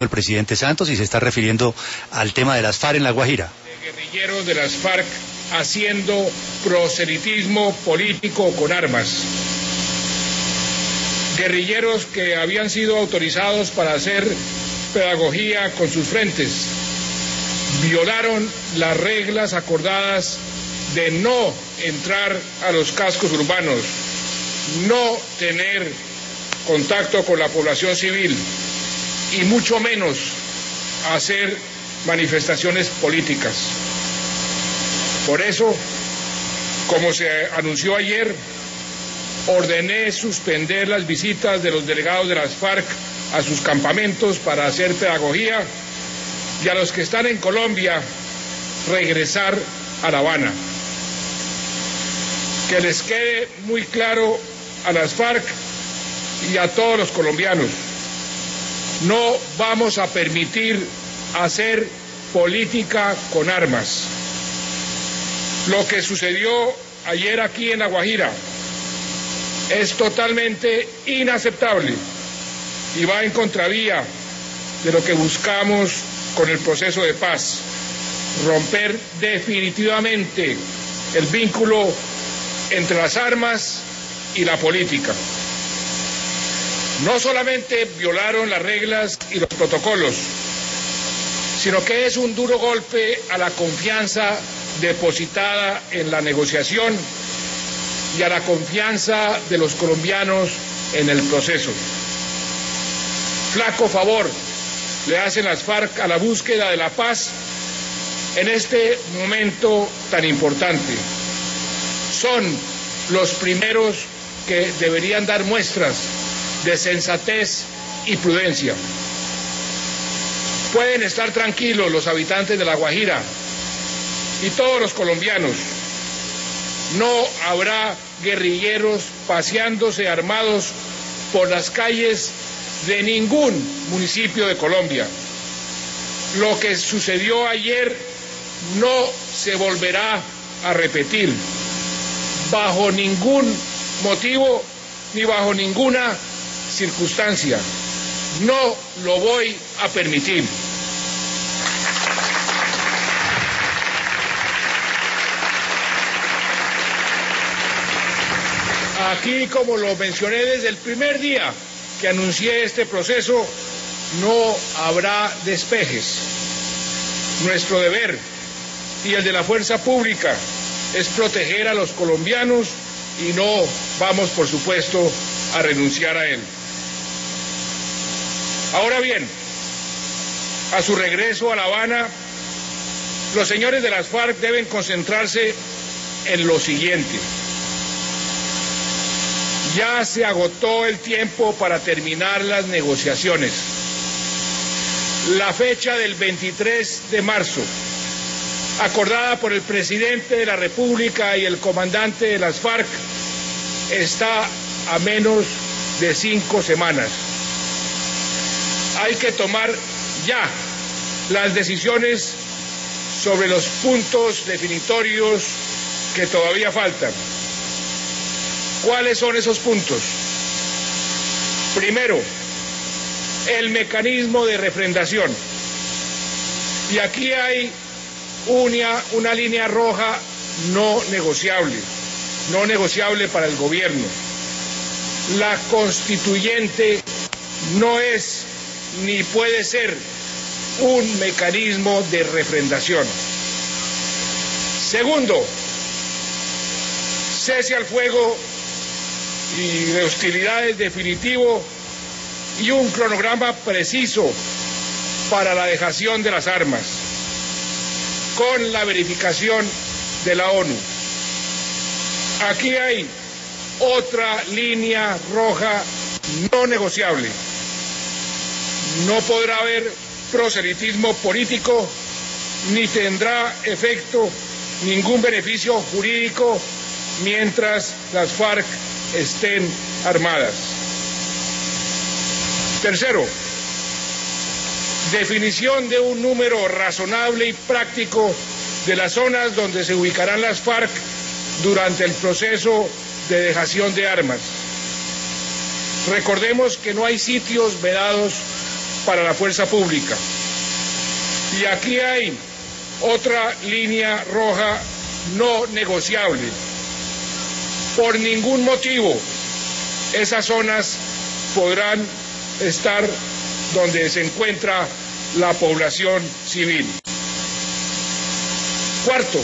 el presidente Santos y se está refiriendo al tema de las FARC en La Guajira. Guerrilleros de las FARC haciendo proselitismo político con armas. Guerrilleros que habían sido autorizados para hacer pedagogía con sus frentes. Violaron las reglas acordadas de no entrar a los cascos urbanos, no tener contacto con la población civil y mucho menos hacer manifestaciones políticas. Por eso, como se anunció ayer, ordené suspender las visitas de los delegados de las FARC a sus campamentos para hacer pedagogía y a los que están en Colombia regresar a La Habana. Que les quede muy claro a las FARC y a todos los colombianos, no vamos a permitir hacer política con armas. Lo que sucedió ayer aquí en La Guajira es totalmente inaceptable y va en contravía de lo que buscamos con el proceso de paz, romper definitivamente el vínculo entre las armas y la política. No solamente violaron las reglas y los protocolos, sino que es un duro golpe a la confianza depositada en la negociación y a la confianza de los colombianos en el proceso. Flaco favor le hacen las FARC a la búsqueda de la paz en este momento tan importante. Son los primeros que deberían dar muestras de sensatez y prudencia. Pueden estar tranquilos los habitantes de La Guajira y todos los colombianos. No habrá guerrilleros paseándose armados por las calles de ningún municipio de Colombia. Lo que sucedió ayer no se volverá a repetir bajo ningún motivo ni bajo ninguna circunstancia. No lo voy a permitir. Aquí, como lo mencioné desde el primer día que anuncié este proceso, no habrá despejes. Nuestro deber y el de la fuerza pública es proteger a los colombianos y no vamos, por supuesto, a renunciar a él. Ahora bien, a su regreso a La Habana, los señores de las FARC deben concentrarse en lo siguiente. Ya se agotó el tiempo para terminar las negociaciones. La fecha del 23 de marzo, acordada por el presidente de la República y el comandante de las FARC, está a menos de 5 semanas. Hay que tomar ya las decisiones sobre los puntos definitorios que todavía faltan. ¿Cuáles son esos puntos? Primero, el mecanismo de refrendación. Y aquí hay una línea roja no negociable para el gobierno. La constituyente no es ni puede ser un mecanismo de refrendación. Segundo, cese al fuego y de hostilidades definitivo y un cronograma preciso para la dejación de las armas, con la verificación de la ONU. Aquí hay otra línea roja no negociable. No podrá haber proselitismo político, ni tendrá efecto ningún beneficio jurídico mientras las FARC estén armadas. Tercero, definición de un número razonable y práctico de las zonas donde se ubicarán las FARC durante el proceso de dejación de armas. Recordemos que no hay sitios vedados para la fuerza pública. Y aquí hay otra línea roja no negociable. Por ningún motivo esas zonas podrán estar donde se encuentra la población civil. Cuarto,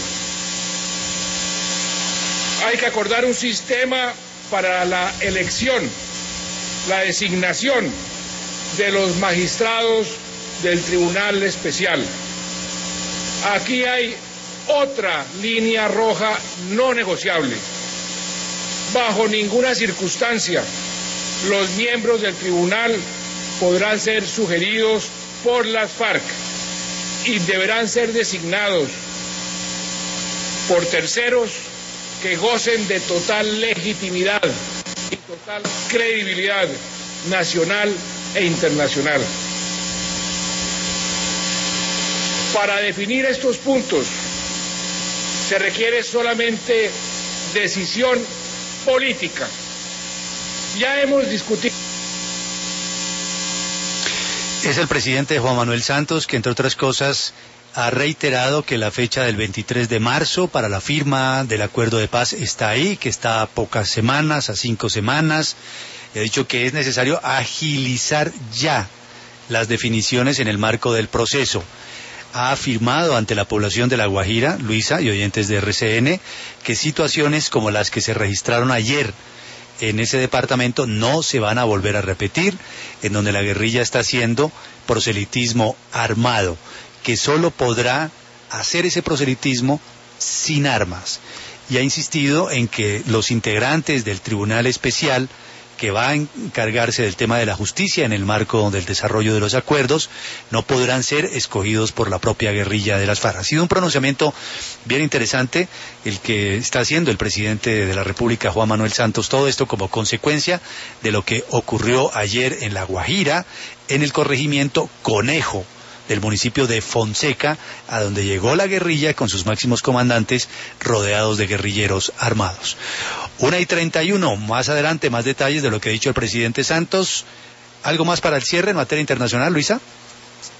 hay que acordar un sistema para la elección, la designación de los magistrados del Tribunal Especial. Aquí hay otra línea roja no negociable. Bajo ninguna circunstancia los miembros del tribunal podrán ser sugeridos por las FARC y deberán ser designados por terceros que gocen de total legitimidad y total credibilidad nacional e internacional. Para definir estos puntos se requiere solamente decisión política. Ya hemos discutido. Es el presidente Juan Manuel Santos que, entre otras cosas, ha reiterado que la fecha del 23 de marzo para la firma del acuerdo de paz está ahí, que está a pocas semanas, a 5 semanas. Ha dicho que es necesario agilizar ya las definiciones en el marco del proceso. Ha afirmado ante la población de La Guajira, Luisa y oyentes de RCN, que situaciones como las que se registraron ayer en ese departamento no se van a volver a repetir, en donde la guerrilla está haciendo proselitismo armado, que solo podrá hacer ese proselitismo sin armas. Y ha insistido en que los integrantes del Tribunal Especial, que va a encargarse del tema de la justicia en el marco del desarrollo de los acuerdos, no podrán ser escogidos por la propia guerrilla de las FARC. Ha sido un pronunciamiento bien interesante el que está haciendo el presidente de la República, Juan Manuel Santos, todo esto como consecuencia de lo que ocurrió ayer en La Guajira, en el corregimiento Conejo del municipio de Fonseca, a donde llegó la guerrilla con sus máximos comandantes rodeados de guerrilleros armados. 1:31, más adelante más detalles de lo que ha dicho el presidente Santos. ¿Algo más para el cierre en materia internacional, Luisa?